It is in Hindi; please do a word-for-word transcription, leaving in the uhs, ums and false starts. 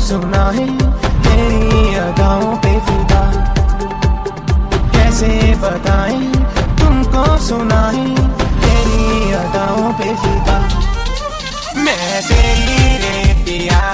सुना है तेरी अदाओं पे फिदा, कैसे बताएं तुमको सुना है तेरी अदाओं पे फिदा। मैं तेरी रे पिया